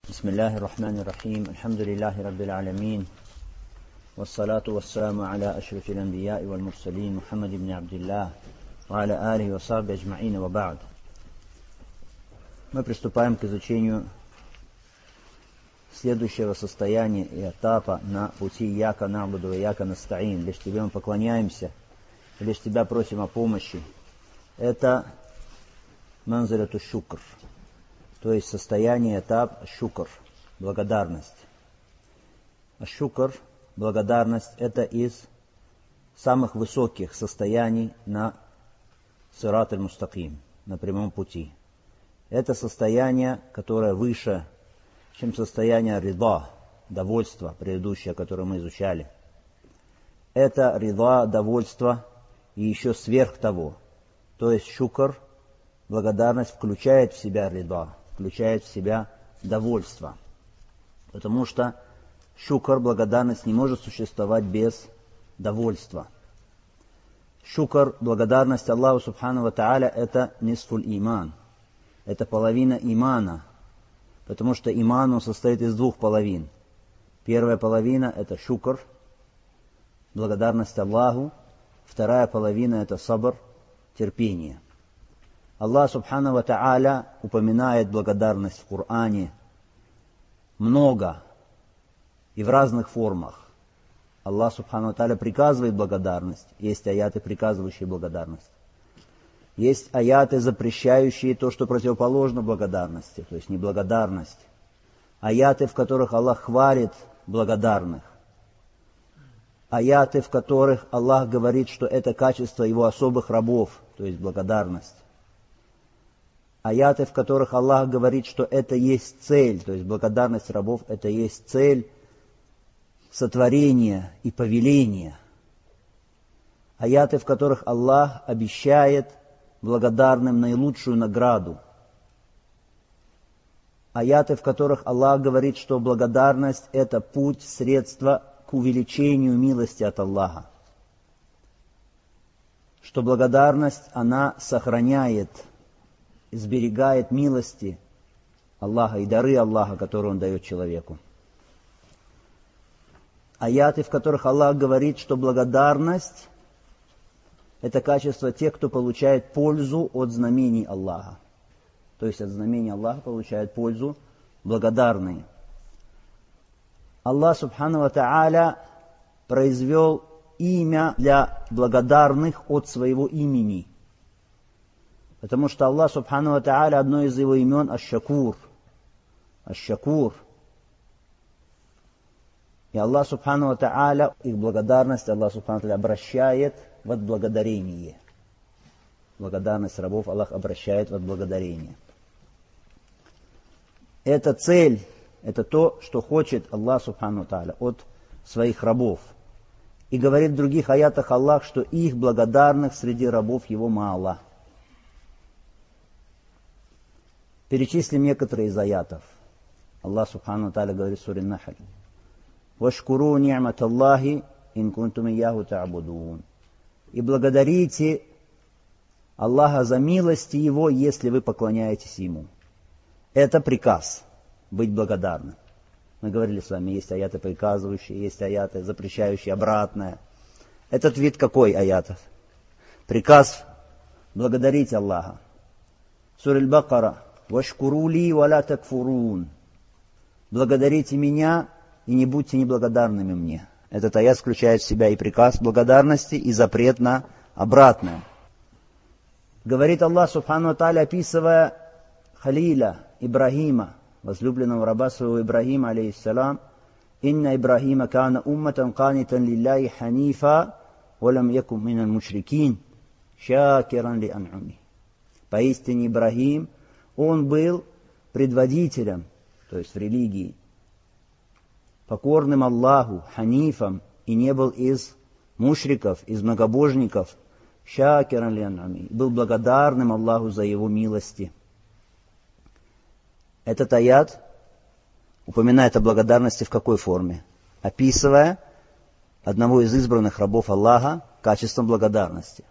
بسم الله الرحمن الرحيم الحمد لله رب العالمين والصلاة والسلام على أشرف الأنبياء والمرسلين محمد بن عبد الله وعلى آله وصحبه أجمعين وبعد. Мы приступаем к изучению следующего состояния и этапа на пути Ияка набуду и Ияка настаин. Лишь Тебе мы поклоняемся, лишь Тебя просим о помощи. Это манзилату шукр, то есть состояние, этап шукр, благодарность. Шукр, благодарность, это из самых высоких состояний на сират аль-мустаким, на прямом пути. Это состояние, которое выше, чем состояние рида, довольства, предыдущее, которое мы изучали. Это рида, довольство и еще сверх того. То есть шукр, благодарность, включает в себя рида, включает в себя довольство. Потому что шукр, благодарность, не может существовать без довольства. Шукр, благодарность Аллаху Субхану ва Тааля, это нисфуль иман. Это половина имана. Потому что иман он состоит из двух половин. Первая половина это шукр, благодарность Аллаху. Вторая половина это сабр, терпение. Аллах Субхану ва Тааля упоминает благодарность в Коране много и в разных формах. Аллах Субхану ва Тааля приказывает благодарность. Есть аяты, приказывающие благодарность. Есть аяты, запрещающие то, что противоположно благодарности, то есть неблагодарность. Аяты, в которых Аллах хвалит благодарных. Аяты, в которых Аллах говорит, что это качество Его особых рабов, то есть благодарность. Аяты, в которых Аллах говорит, что это есть цель, то есть благодарность рабов, это есть цель сотворения и повеления. Аяты, в которых Аллах обещает благодарным наилучшую награду. Аяты, в которых Аллах говорит, что благодарность – это путь, средство к увеличению милости от Аллаха. Что благодарность, она сохраняет, сберегает милости Аллаха и дары Аллаха, которые Он дает человеку. Аяты, в которых Аллах говорит, что благодарность – это качество тех, кто получает пользу от знамений Аллаха. То есть от знамений Аллаха получают пользу благодарные. Аллах Субхану ва Тааля произвел имя для благодарных от своего имени. Потому что Аллах Субхану ва Тааля, одно из его имен Аш-Шакур. Аш-Шакур. И Аллах Субхану ва Тааля, их благодарность Аллах Субхану ва Тааля обращает в отблагодарение. Благодарность рабов Аллах обращает в отблагодарение. Это цель, это то, что хочет Аллах Субхану ва Тааля от своих рабов. И говорит в других аятах Аллах, что их благодарных среди рабов Его мало. Перечислим некоторые из аятов. Аллах Субхану ва Тааля говорит в суре Нахль: «Вашкуру ни'мат Аллахи ин кунтум ияху та'будун». И благодарите Аллаха за милости Его, если вы поклоняетесь Ему. Это приказ быть благодарным. Мы говорили с вами, есть аяты приказывающие, есть аяты запрещающие обратное. Этот вид какой аятов? Приказ благодарить Аллаха. Сура Аль-Бакара: «Вашкуру ли ва ла такфурун». Благодарите меня и не будьте неблагодарными мне. Этот аят включает в себя и приказ благодарности, и запрет на обратное. Говорит Аллах Субхану ва Тааля, описывая Халиля, Ибрахима, возлюбленного раба своего Ибрахима, алейхиссалам: «Инна Ибрахима кана умматан канитан лилляхи ханифа, валам якун минал мушрикин, шакиран ли ан'уми». Поистине Ибрахим, он был предводителем, то есть в религии, покорным Аллаху, ханифом, и не был из мушриков, из многобожников, шакиран ли ан'уми, был благодарным Аллаху за Его милости. Этот аят упоминает о благодарности в какой форме? Описывая одного из избранных рабов Аллаха качеством благодарности.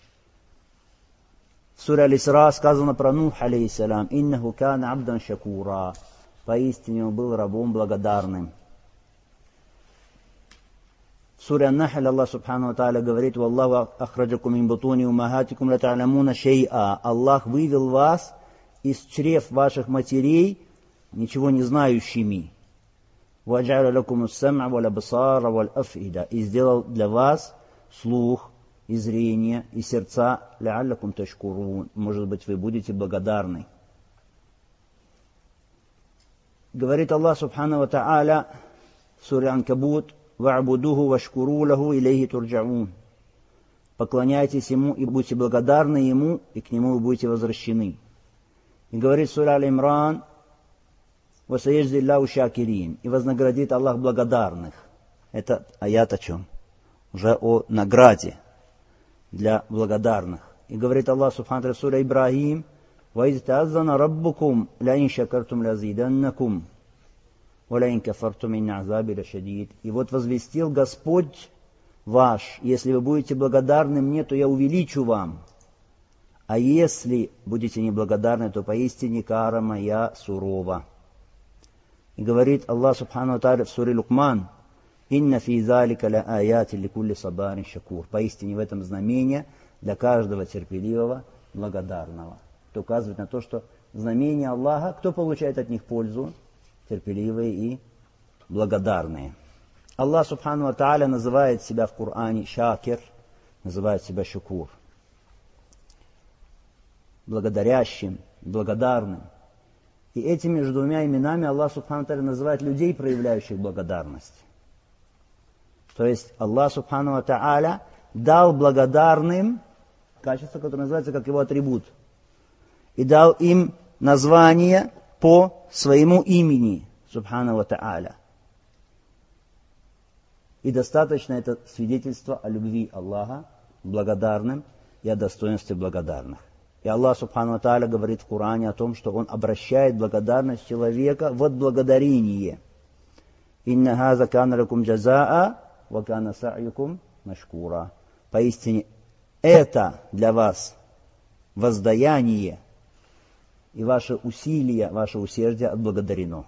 В суре Аль-Исра сказано про Нух, алейхиссалям: «Иннаху кана абдан шакура». поистине он был рабом благодарным. В суре Ан-Нахль Аллах Субхану ва Тааля говорит: «Валлаху ахраджакум мин бутуни уммахатикум ла та'ламуна шей'a». Аллах вывел вас из чрев ваших матерей, ничего не знающими. «Ваджа'ля лакум ас-сам'а вал абсара вал аф'ида». И сделал для вас слух, и зрение, и сердца. «Ла'аллакум ташкурун». Может быть, вы будете благодарны. Говорит Аллах Субхану ва Тааля в суре Анкабут: «Ва'будуху вашкуру лаху илейхи турджаун». Поклоняйтесь Ему и будьте благодарны Ему, и к Нему вы будете возвращены. И говорит сура Аль-Имран: «Васаеждиллаху шакирин». И вознаградит Аллах благодарных. Это аят о чем? Уже о награде для благодарных. И говорит Аллах Субхану ва Тааля в суре Ибрахим: «Ваиз та'аззана раббукум лаин шакартум лазиданнакум». И вот возвестил Господь ваш: если вы будете благодарны мне, то я увеличу вам. А если будете неблагодарны, то поистине кара моя сурова. И говорит Аллах Субхану ва Тааля в суре Лукман: «Инна фи залика ля аяти ликулли сабарин шакур». Поистине в этом знамение для каждого терпеливого, благодарного. Это указывает на то, что знамения Аллаха, кто получает от них пользу? Терпеливые и благодарные. Аллах Субхану ва Тааля называет себя в Коране шакир, называет себя шукур, благодарящим, благодарным. И этими же двумя именами Аллах Субхану ва Тааля называет людей, проявляющих благодарность. То есть Аллах Субхану ва Тааля дал благодарным качество, которое называется как его атрибут, и дал им название по своему имени, Субхану ва Тааля. И достаточно это свидетельство о любви Аллаха благодарным и о достоинстве благодарных. И Аллах Субхану ва Тааля говорит в Коране о том, что Он обращает благодарность человека в отблагодарение. «Инна хаза кана лакум джазаа ва кана са'юкум машкура». Поистине это для вас воздаяние, и ваше усилие, ваше усердие отблагодарено.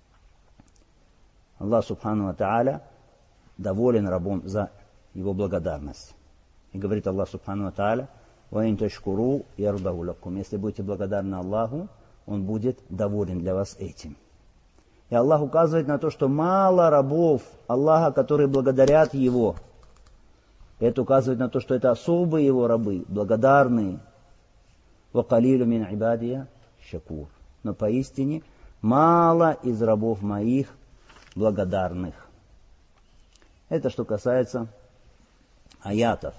Аллах Субхану ва Тааля доволен рабом за его благодарность. И говорит Аллах Субхану ва Тааля: «Ва ин ташкуру ярдаху лакум». Если будете благодарны Аллаху, Он будет доволен для вас этим. И Аллах указывает на то, что мало рабов Аллаха, которые благодарят Его. Это указывает на то, что это особые Его рабы, благодарные. «Ва калилю мин ибадия шакур». Но поистине мало из рабов моих благодарных. Это что касается аятов.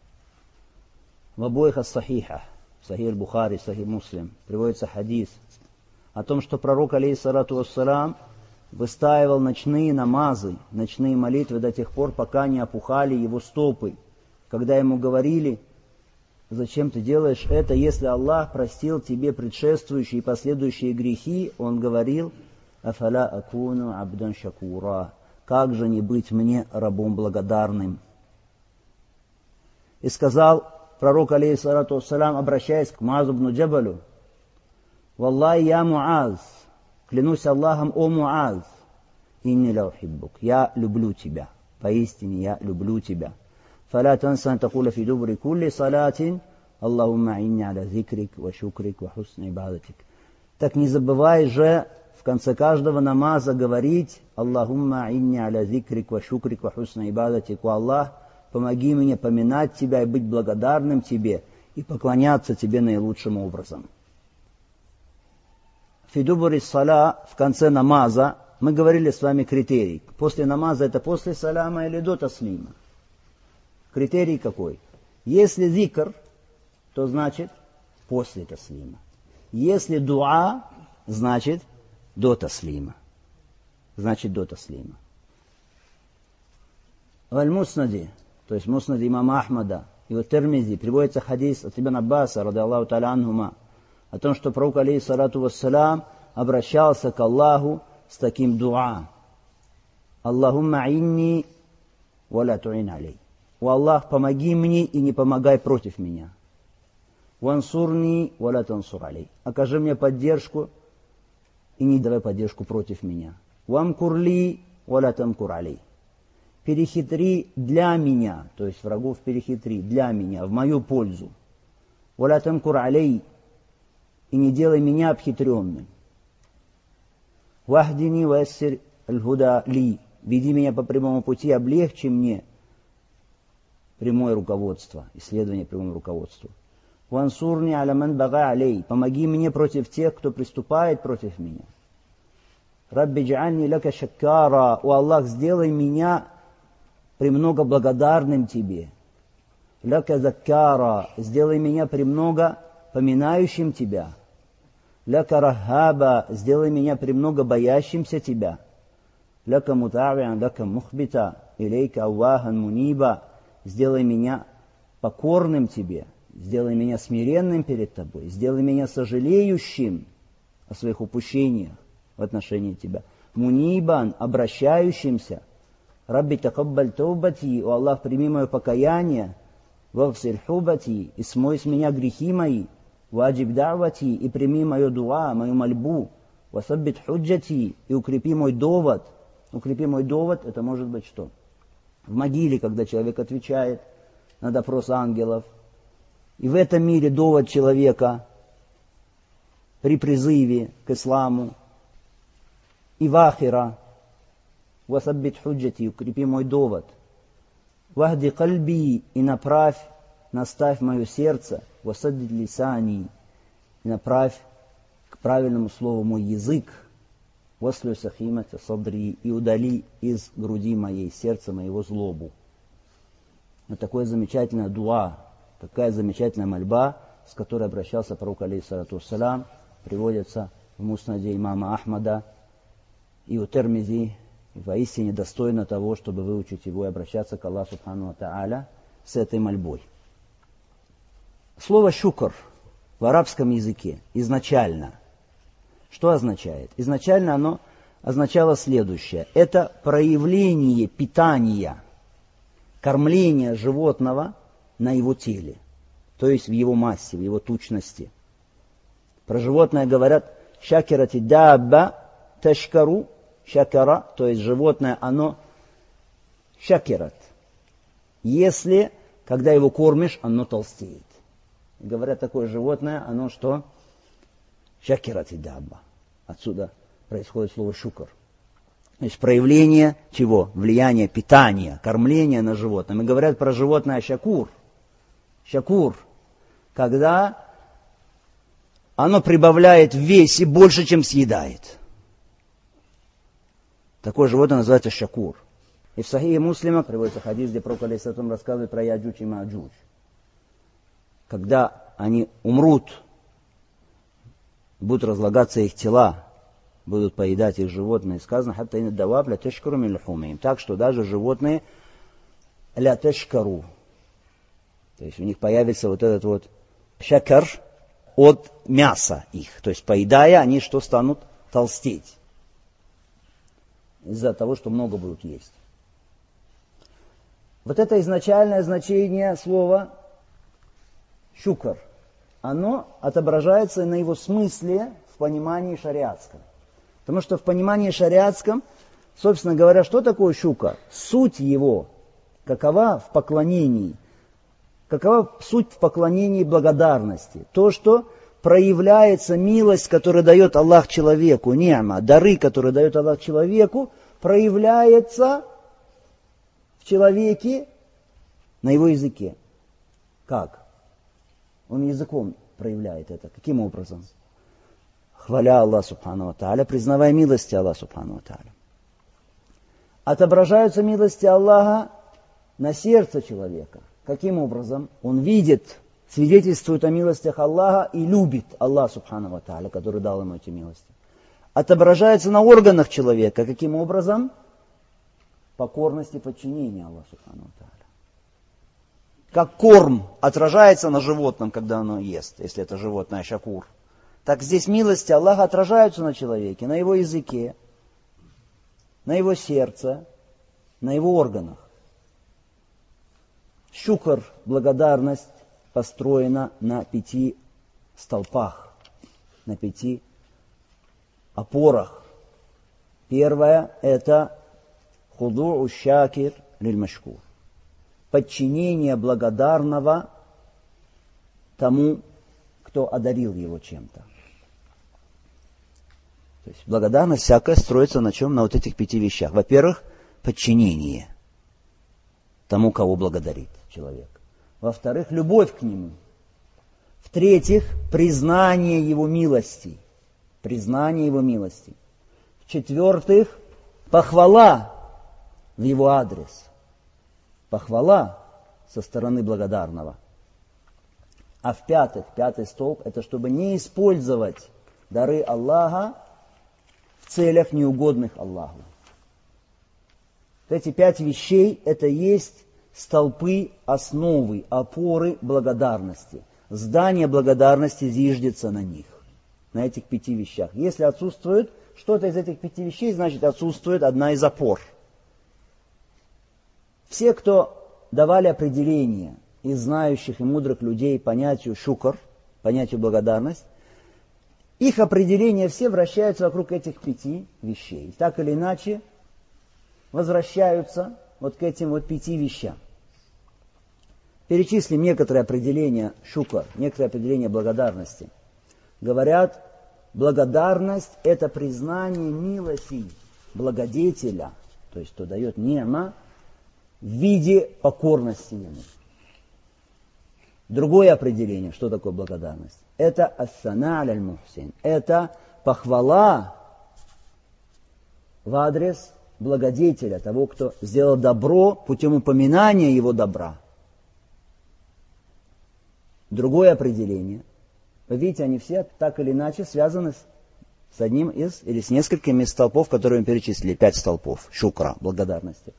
В обоих ас-сахихах, Сахих Бухари, Сахих Муслим, приводится хадис о том, что пророк, алейхиссалату вассалам, выстаивал ночные намазы, ночные молитвы до тех пор, пока не опухали его стопы. Когда ему говорили: «Зачем ты делаешь это, если Аллах простил тебе предшествующие и последующие грехи?» Он говорил: «Афаля акуну абдан шакура». Как же не быть мне рабом благодарным? И сказал пророк, алейхиссалату вассалам, обращаясь к Муазу бну Джабалю: «Валлахи я Муаз, клянусь Аллахом, о Муаз, инни ла ухиббук, я люблю тебя, поистине я люблю тебя. فلا تنسى أن تقول في دبر كل صلاة اللهم أعني على ذكرك وشكرك وحسن عبادتك». Так не забывай же в конце каждого намаза говорить: «Аллахумма а'инни аля зикрик ва шукрик ва хусна ибадатик». О Аллах, помоги мне поминать Тебя и быть благодарным Тебе, и поклоняться Тебе наилучшим образом. Фидубури саля, в конце намаза, мы говорили с вами критерий. После намаза это после саляма или до таслима? Критерий какой? Если зикр, то значит после таслима. Если дуа, значит до таслима. Значит до таслима. В Аль-Муснади, то есть Муснади имама Ахмада и в Тирмизи, приводится хадис от Ибн Аббаса, ради Аллаху та'аля анхума, о том, что пророк, алейхиссалату вассалам, обращался к Аллаху с таким дуа: «Аллахумма инни ва ла ту'ин алей». «О Аллах, помоги мне и не помогай против меня». «Вансурни ва ла тансур алей». «Окажи мне поддержку и не давай поддержку против меня. Вамкур ли валя тамкур алей. Перехитри для меня, то есть врагов перехитри для меня, в мою пользу. Валя тамкур алей, и не делай меня обхитренным. Вахдини вассир аль-худа ли, веди меня по прямому пути, облегчи мне прямое руководство, исследование прямому руководству. Вансурни аляман бага алей, помоги мне против тех, кто приступает против меня. Рабби джа'альни лака шаккара, о Аллах, сделай меня премного благодарным тебе. Лака заккара, сделай меня премного поминающим тебя. Лака рахаба, сделай меня премного боящимся тебя. Лака мутавиан, лака мухбита, илейка аввахан муниба, сделай меня покорным тебе. Сделай меня смиренным перед тобой. Сделай меня сожалеющим о своих упущениях в отношении тебя. Мунибан, обращающимся. Рабби такаббаль таубати, о Аллах, прими мое покаяние. Вагсиль хубати, и смой с меня грехи мои. Ваджиб давати, и прими мое дуа, мою мольбу. Васаббит худжати, и укрепи мой довод. Укрепи мой довод, это может быть что? В могиле, когда человек отвечает на допрос ангелов. И в этом мире довод человека при призыве к исламу. И в ахира. Васаббит худжати, укрепи мой довод. Вахди кальби, и направь, наставь мое сердце. Васаддид лисани, и направь к правильному слову мой язык. Waslю сахимата садри, и удали из груди моей, сердца моего злобу. Вот такое замечательное дуа, такая замечательная мольба, с которой обращался пророк, алейхиссалату вассалям, приводится в муснаде имама Ахмада и у Термизи, и воистине достойно того, чтобы выучить его и обращаться к Аллаху субхану ва тааля с этой мольбой. Слово «шукр» в арабском языке изначально что означает? Изначально оно означало следующее. Это проявление питания, кормления животного на его теле, то есть в его массе, в его тучности. Про животное говорят «шакирати дабба ташкару шакара», то есть животное, оно шакират. Если, когда его кормишь, оно толстеет. Говорят, такое животное, оно что? Шакирати дабба. Отсюда происходит слово шукр. То есть проявление чего? Влияние, питания, кормления на животном. И говорят про животное шакур. Шакур. Когда оно прибавляет в весе больше, чем съедает. Такое животное называется шакур. И в Сахихе Муслима приводится хадис, где пророк алейхиссалям рассказывает про Яджудж и Маджудж. Когда они умрут, будут разлагаться их тела, будут поедать их животные. Сказано, хатта ин даваб ля ташкару мин лухумихим. Так что даже животные ля ташкару. То есть у них появится вот этот вот шакар от мяса их. То есть поедая, они что станут? Толстеть. Из-за того, что много будут есть. Вот это изначальное значение слова шукр. Оно отображается на его смысле в понимании шариатском. Потому что в понимании шариатском, собственно говоря, что такое шукр? Суть его, какова в поклонении, какова суть в поклонении благодарности? То, что проявляется милость, которую дает Аллах человеку, ни'ма, дары, которые дает Аллах человеку, проявляется в человеке на его языке. Как? Он языком проявляет это. Каким образом? Хваля Аллах субхану ва тааля, признавая милости Аллаха субхану ва тааля. Отображаются милости Аллаха на сердце человека. Каким образом? Он видит, свидетельствует о милостях Аллаха и любит Аллаха субхану ва тааля, который дал ему эти милости. Отображается на органах человека. Каким образом? Покорность и подчинение Аллаху субхану ва тааля. Как корм отражается на животном, когда оно ест, если это животное шакур. Так здесь милости Аллаха отражаются на человеке, на его языке, на его сердце, на его органах. Шукр, благодарность, построена на 5 столпах, на 5 опорах. Первое – это худу'у шакир лиль-машкур. Подчинение благодарного тому, кто одарил его чем-то. То есть благодарность всякая строится на чем? На вот этих 5 вещах. Во-первых, подчинение тому, кого благодарит человек. Во-вторых, любовь к нему. В-третьих, признание его милости. Признание его милости. В-четвертых, похвала в его адрес. Похвала со стороны благодарного. А в-пятых, 5-й столб, это чтобы не использовать дары Аллаха в целях неугодных Аллаху. Эти 5 вещей, это есть столпы, основы, опоры благодарности. Здание благодарности зиждется на них, на этих 5 вещах. Если отсутствует что-то из этих 5 вещей, значит отсутствует одна из опор. Все, кто давали определение из знающих и мудрых людей понятию шукр, понятию благодарность, их определения все вращаются вокруг этих 5 вещей. Так или иначе возвращаются вот к этим вот 5 вещам. Перечислим некоторые определения шукр, некоторые определения благодарности. Говорят, благодарность – это признание милости благодетеля, то есть кто дает ни'ма, в виде покорности ему. Другое определение, что такое благодарность? Это ас-сана аль-мухсин, это похвала в адрес благодетеля, того, кто сделал добро путем упоминания его добра. Другое определение. Вы видите, они все так или иначе связаны с одним из, или с несколькими из столпов, которые мы перечислили. 5 столпов шукра, благодарности.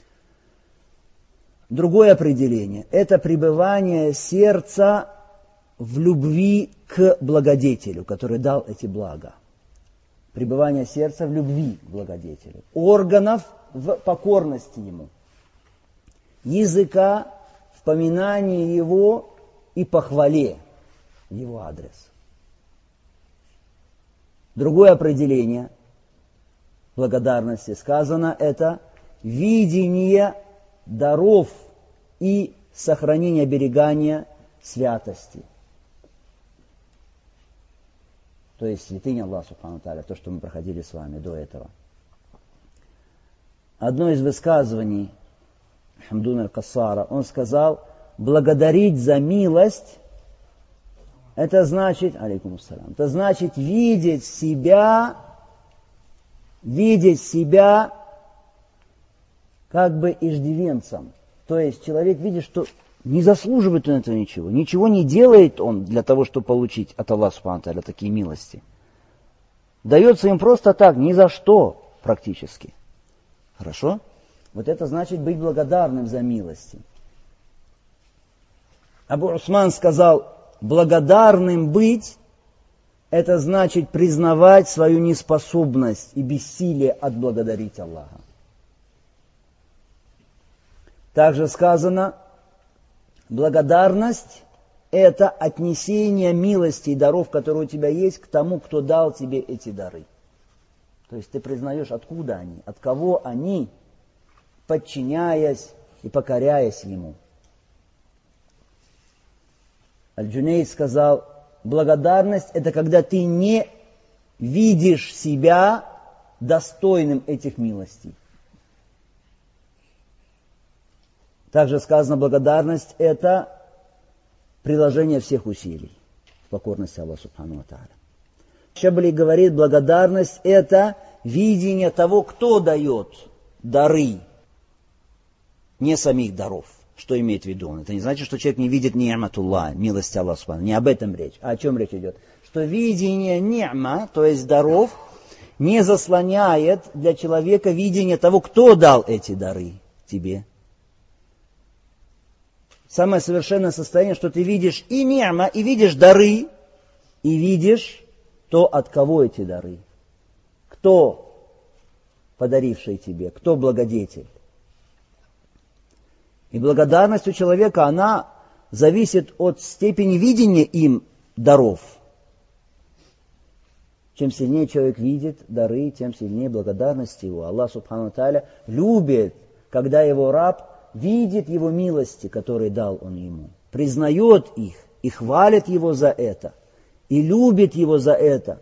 Другое определение. Это пребывание сердца в любви к благодетелю, который дал эти блага. Пребывание сердца в любви к благодетелю. Органов в покорности ему. Языка в поминании его и похвале в его адрес. Другое определение благодарности сказано, это видение даров и сохранение оберегания святости. То есть святыня Аллаха Субхану Тааля, то, что мы проходили с вами до этого. Одно из высказываний Хамдун аль-Кассара, он сказал, благодарить за милость, это значит, алейкум ассалям, это значит видеть себя как бы иждивенцем. То есть человек видит, что не заслуживает он этого ничего не делает он для того, чтобы получить от Аллаха Субхану Тааля такие милости. Дается им просто так, ни за что практически. Хорошо? Вот это значит быть благодарным за милости. Абу Усман сказал, благодарным быть, это значит признавать свою неспособность и бессилие отблагодарить Аллаха. Также сказано, благодарность – это отнесение милости и даров, которые у тебя есть, к тому, кто дал тебе эти дары. То есть ты признаешь, откуда они, от кого они, подчиняясь и покоряясь ему. Аль-Джунейд сказал, благодарность – это когда ты не видишь себя достойным этих милостей. Также сказано, благодарность – это приложение всех усилий в покорности Аллаху Субхану ва Тааля. Шабли говорит, благодарность – это видение того, кто дает дары, не самих даров. Что имеет в виду он? Это не значит, что человек не видит ни'матуллах, милость Аллаха Субхану. Не об этом речь. А о чем речь идет? Что видение ни'ма, то есть даров, не заслоняет для человека видение того, кто дал эти дары тебе. Самое совершенное состояние, что ты видишь и ни'ма, и видишь дары, и видишь то, от кого эти дары. Кто подаривший тебе, кто благодетель. И благодарность у человека, она зависит от степени видения им даров. Чем сильнее человек видит дары, тем сильнее благодарность его. Аллах Субхану Тааля любит, когда его раб видит его милости, которые дал он ему, признает их и хвалит его за это, и любит его за это.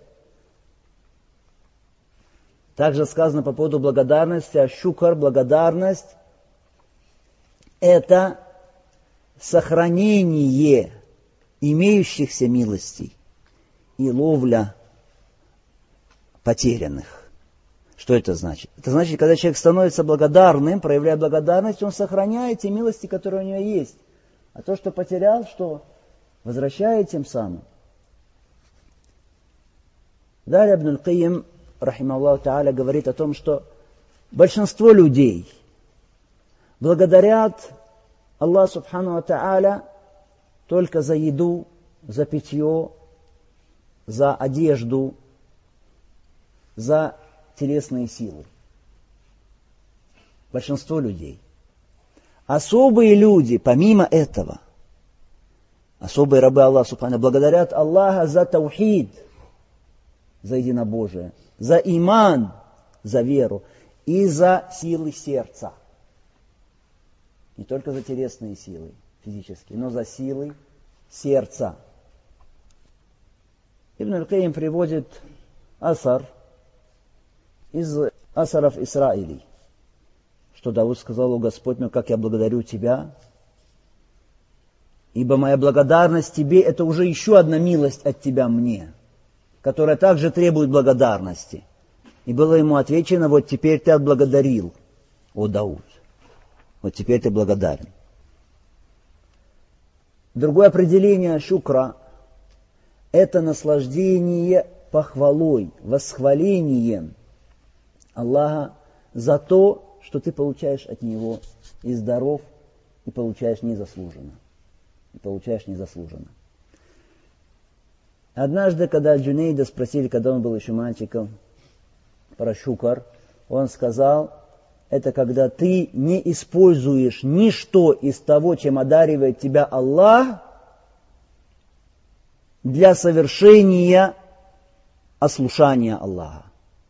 Также сказано по поводу благодарности, аш-шукр, благодарность, это сохранение имеющихся милостей и ловля потерянных. Что это значит? Это значит, когда человек становится благодарным, проявляя благодарность, он сохраняет те милости, которые у него есть. А то, что потерял, что возвращает тем самым. Далее Ибн аль-Кайим, рахимахуллаху тааля, говорит о том, что большинство людей благодарят Аллаху Субхану ва Тааля только за еду, за питье, за одежду, за телесные силы. Большинство людей. Особые люди, помимо этого, особые рабы Аллаха Субхану, благодарят Аллаха за таухид, за единобожие, за иман, за веру и за силы сердца. Не только за телесные силы, физические, но за силы сердца. Ибн аль-Кайим приводит асар из асаров Исраилей, что Давуд сказал: «О Господь мой, как я благодарю Тебя, ибо моя благодарность Тебе — это уже еще одна милость от Тебя мне, которая также требует благодарности». И было ему отвечено: вот теперь ты отблагодарил, о Дауд, вот теперь ты благодарен. Другое определение шукра — это наслаждение похвалой, восхвалением Аллаха за то, что ты получаешь от Него и здоров, и получаешь незаслуженно. Однажды, когда Джунейда спросили, когда он был еще мальчиком, про шукр, он сказал: это когда ты не используешь ничто из того, чем одаривает тебя Аллах, для совершения ослушания Аллаха.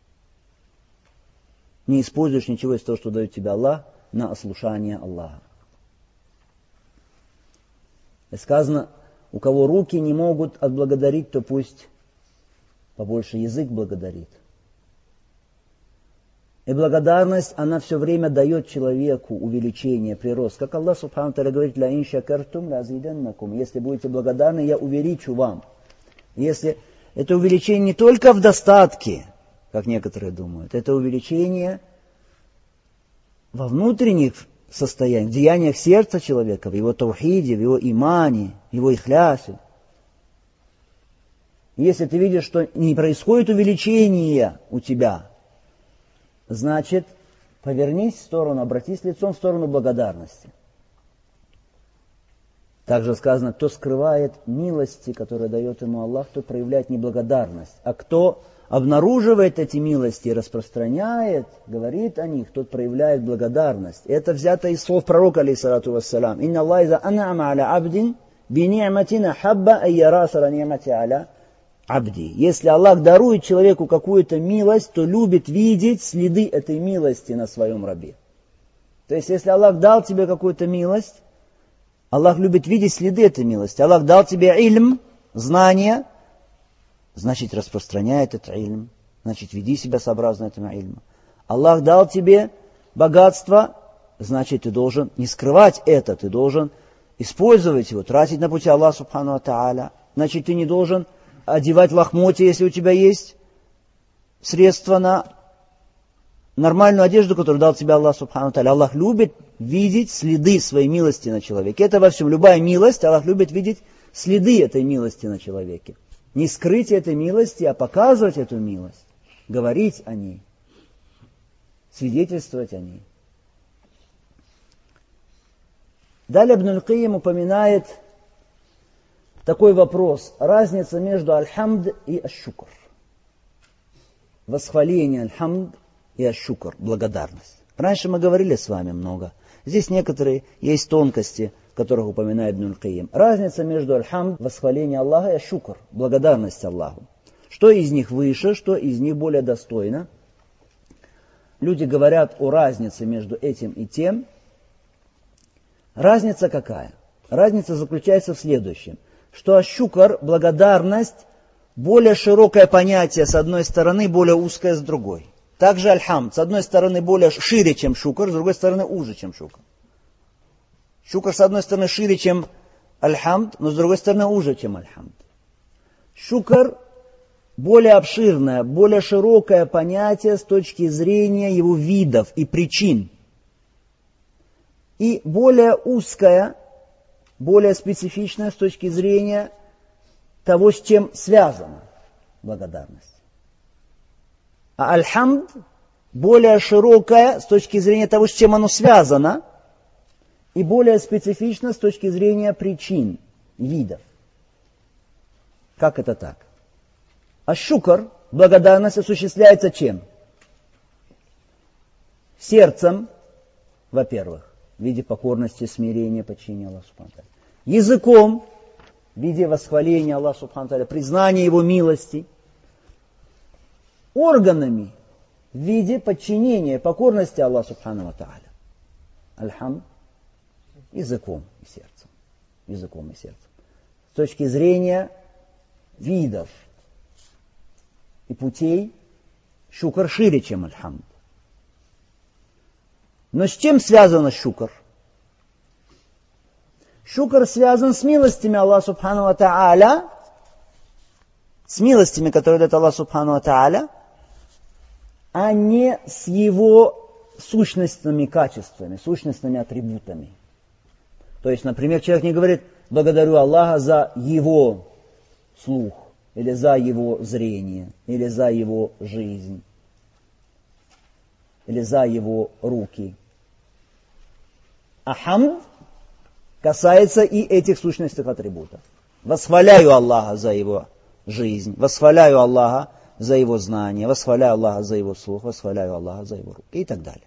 Не используешь ничего из того, что дает тебе Аллах, на ослушание Аллаха. И сказано: у кого руки не могут отблагодарить, то пусть побольше язык благодарит. И благодарность, она все время дает человеку увеличение, прирост. Как Аллах Субхану Тааля говорит: «Ла ин шакартум ла азиданнакум». Если будете благодарны, я увеличу вам. Если это увеличение не только в достатке, как некоторые думают, это увеличение во внутренних состояниях, в деяниях сердца человека, в его таухиде, в его имане, в его ихлясе. Если ты видишь, что не происходит увеличение у тебя, значит, повернись в сторону, обратись лицом в сторону благодарности. Также сказано: кто скрывает милости, которые дает ему Аллах, тот проявляет неблагодарность. А кто обнаруживает эти милости и распространяет, говорит о них, тот проявляет благодарность. Это взято из слов пророка, алейхиссалату вассалам: «Инна Аллах иза ан'ама аля абдин би ни'матин ахабба ан яра асара ни'мати аля абди». Если Аллах дарует человеку какую-то милость, то любит видеть следы этой милости на своем рабе. То есть, если Аллах дал тебе какую-то милость, Аллах любит видеть следы этой милости. Аллах дал тебе ильм, знание, значит, распространяй этот ильм, значит, веди себя сообразно этому ильму. Аллах дал тебе богатство, значит, ты должен не скрывать это, ты должен использовать его, тратить на пути Аллаха Субхану ва Тааля. Значит, ты не должен одевать лохмотья, если у тебя есть средства на нормальную одежду, которую дал тебе Аллах Субхану ва Тааля. Аллах любит видеть следы своей милости на человеке. Это во всем. Любая милость, Аллах любит видеть следы этой милости на человеке. Не скрыть этой милости, а показывать эту милость. Говорить о ней. Свидетельствовать о ней. Далее Ибн аль-Кайим упоминает такой вопрос. Разница между аль-хамд и аш-шукр. Восхваление аль-хамд и аш-шукр. Благодарность. Раньше мы говорили с вами много. Здесь некоторые есть тонкости, которых упоминает Ибн аль-Кайим. Разница между аль-хамд, восхваление Аллаха, и аш-шукр, благодарность Аллаху. Что из них выше, что из них более достойно. Люди говорят о разнице между этим и тем. Разница какая? Разница заключается в следующем, что аш-шукр, благодарность, более широкое понятие с одной стороны, более узкое с другой. Также аль-хамд, с одной стороны более шире, чем шукр, с другой стороны уже, чем шукр. Шукр с одной стороны шире, чем аль-хамд, но с другой стороны уже, чем аль-хамд. Шукр более обширное, более широкое понятие с точки зрения его видов и причин. И более узкое, более специфичное с точки зрения того, с чем связана благодарность. А аль-хамд более широкое с точки зрения того, с чем оно связано, и более специфично с точки зрения причин, видов. Как это так? А шукр, благодарность, осуществляется чем? Сердцем, во-первых, в виде покорности, смирения, подчинения Аллаху субхану ва тааля. Языком, в виде восхваления Аллаха субхану ва тааля, признания Его милости. Органами, в виде подчинения, покорности Аллаху субхану ва тааля. Аль-хамд, языком и сердцем. Языком и сердцем. С точки зрения видов и путей, шукр шире, чем аль-хамд. Но с чем связан шукр? Шукр связан с милостями Аллаха субхану ва тааля, с милостями, которые дает Аллах субхану ва тааля, а не с его сущностными качествами, сущностными атрибутами. То есть, например, человек не говорит: благодарю Аллаха за его слух, или за его зрение, или за его жизнь, или за его руки. А хамд касается и этих сущностных атрибутов. Восхваляю Аллаха за его жизнь, восхваляю Аллаха за его знание, восхваляю Аллаха за его слух, восхваляю Аллаха за его руки и так далее.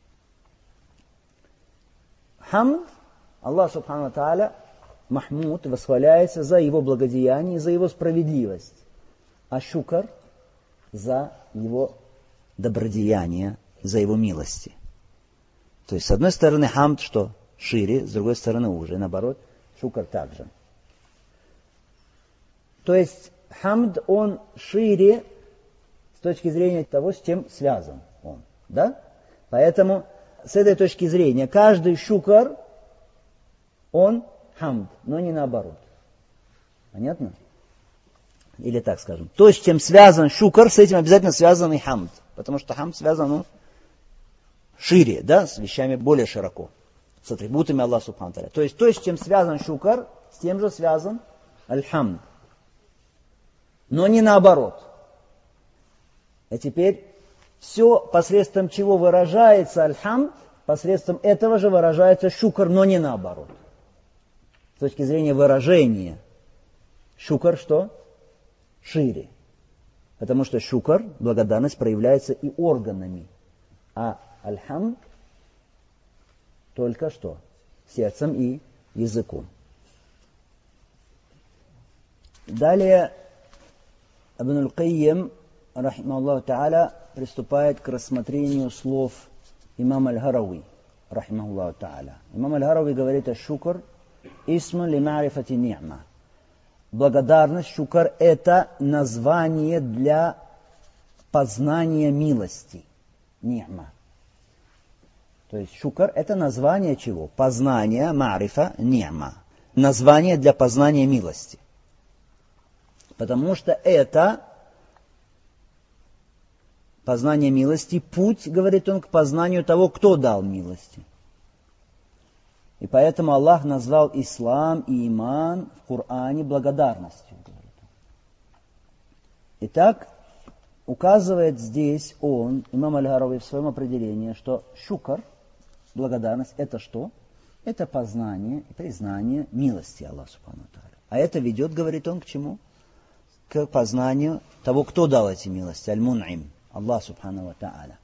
Хамд, Аллах субхану ва тааля, махмуд, восхваляется за его благодеяние, за его справедливость, а шукр за его добродеяние, за его милости. То есть, с одной стороны, хамд, что шире, с другой стороны, уже. И наоборот, шукр также. То есть, хамд, он шире с точки зрения того, с чем связан он. Да? Поэтому, с этой точки зрения, каждый шукр, он хамд, но не наоборот. Понятно? Или так скажем. То, с чем связан шукр, с этим обязательно связан и хамд. Потому что хамд связан шире, да, с вещами более широко. С атрибутами Аллаха субхану ва тааля. То есть, то, с чем связан шукр, с тем же связан аль-хамд. Но не наоборот. А теперь, все, посредством чего выражается аль-хамд, посредством этого же выражается шукр, но не наоборот. С точки зрения выражения, шукр что? Шире. Потому что шукр, благодарность, проявляется и органами. А аль-хамд только что? Сердцем и языком. Далее Ибн аль-Кайим, рахимахуллаху та'аля, приступает к рассмотрению слов имама аль-Харауи, рахимахуллаху та'аля. Имам аль-Харауи говорит: «Аш-шукр исмун ли ма'рифати ни'ма». Благодарность, шукр, это название для познания милости. Ни'ма. То есть шукр это название чего? Познание, ма'рифа, ни'ма. Название для познания милости. Потому что это познание милости, путь, говорит он, к познанию того, кто дал милости. И поэтому Аллах назвал ислам и иман в Коране благодарностью. Итак, указывает здесь он, имам аль-Харауи, в своем определении, что шукр, благодарность, это что? Это познание и признание милости Аллаха субхану ва тааля. А это ведет, говорит он, к чему? К познанию того, кто дал эти милости, аль-Мун'им, Аллах субхану ва тааля.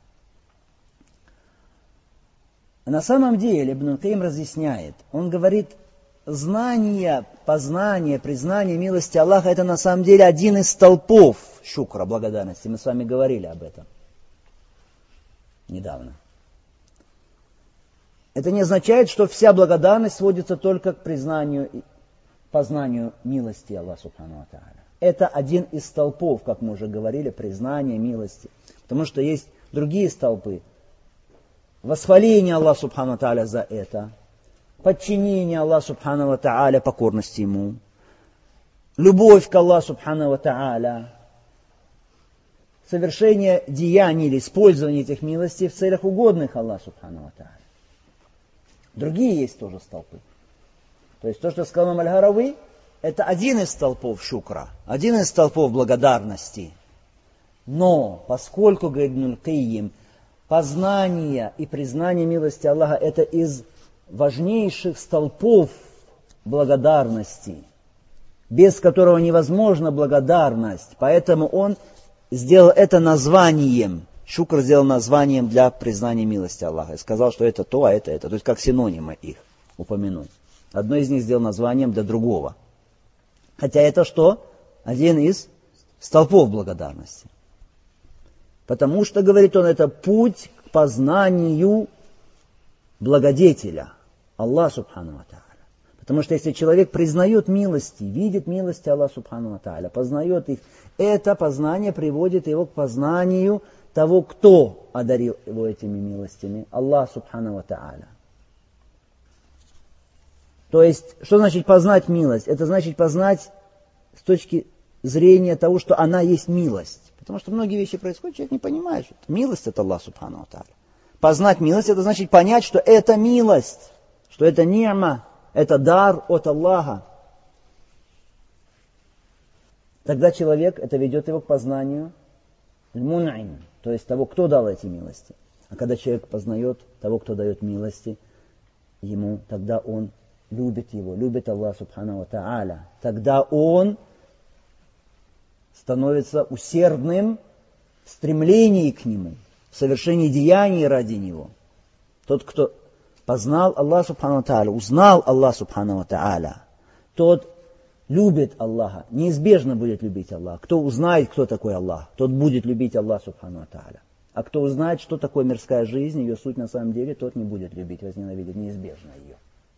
На самом деле, Ибн аль-Кайим разъясняет, он говорит, знание, познание, признание милости Аллаха — это на самом деле один из столпов шукра, благодарности. Мы с вами говорили об этом недавно. Это не означает, что вся благодарность сводится только к признанию, познанию милости Аллаха Субхану ва Тааля. Это один из столпов, как мы уже говорили, признание милости. Потому что есть другие столпы. Восхваление Аллаха Субхану ва Тааля за это. Подчинение Аллаху Субхану ва Тааля, покорность Ему. Любовь к Аллаху Субхану ва Тааля. Совершение деяний или использование этих милостей в целях угодных Аллаху Субхану ва Тааля. Другие есть тоже столпы. То есть то, что сказал имам Аль-Харави, это один из столпов шукра, один из столпов благодарности. Но поскольку, говорит Ибн Аль-Кайим, познание и признание милости Аллаха — это из важнейших столпов благодарности, без которого невозможна благодарность, поэтому он сделал это названием. Шукр сделал названием для признания милости Аллаха. И сказал, что это то, а это это. То есть как синонимы их упомянул. Одно из них сделал названием для другого. Хотя это что? Один из столпов благодарности. Потому что, говорит он, это путь к познанию благодетеля. Аллах Субхану ва Тааля. Потому что если человек признает милости, видит милости Аллаха Субхану ва Тааля, познает их, это познание приводит его к познанию того, кто одарил его этими милостями, Аллах Субхану ва Тааля. То есть, что значит познать милость? Это значит познать с точки зрения того, что она есть милость. Потому что многие вещи происходят, человек не понимает, что милость — это Аллах Субхану ва Тааля. Познать милость — это значит понять, что это милость, что это ни'ма, это дар от Аллаха. Тогда человек, это ведет его к познанию аль-мун'им, то есть того, кто дал эти милости. А когда человек познает того, кто дает милости ему, тогда он любит его, любит Аллаха Субхану ва Тааля. Тогда он становится усердным в стремлении к нему, в совершении деяний ради него. Тот, кто познал Аллаха Субхану ва Тааля, узнал Аллаха Субхану ва Тааля, тот любит Аллаха, неизбежно будет любить Аллаха. Кто узнает, кто такой Аллах, тот будет любить Аллаха Субхану ва Тааля. А кто узнает, что такое мирская жизнь, ее суть на самом деле, тот не будет любить, возненавидеть неизбежно ее.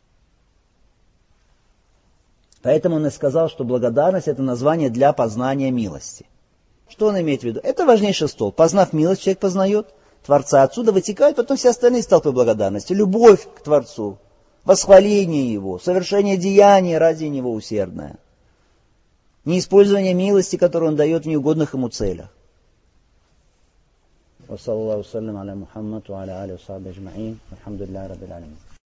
Поэтому он и сказал, что благодарность — это название для познания милости. Что он имеет в виду? Это важнейший столб. Познав милость, человек познает Творца. Отсюда вытекают потом все остальные столпы благодарности. Любовь к Творцу, восхваление Его, совершение деяний ради Него усердное. Неиспользование милости, которую Он дает в неугодных Ему целях. وصلى الله وسلم على محمد وعلى آله وصحبه أجمعين والحمد لله رب العالمين.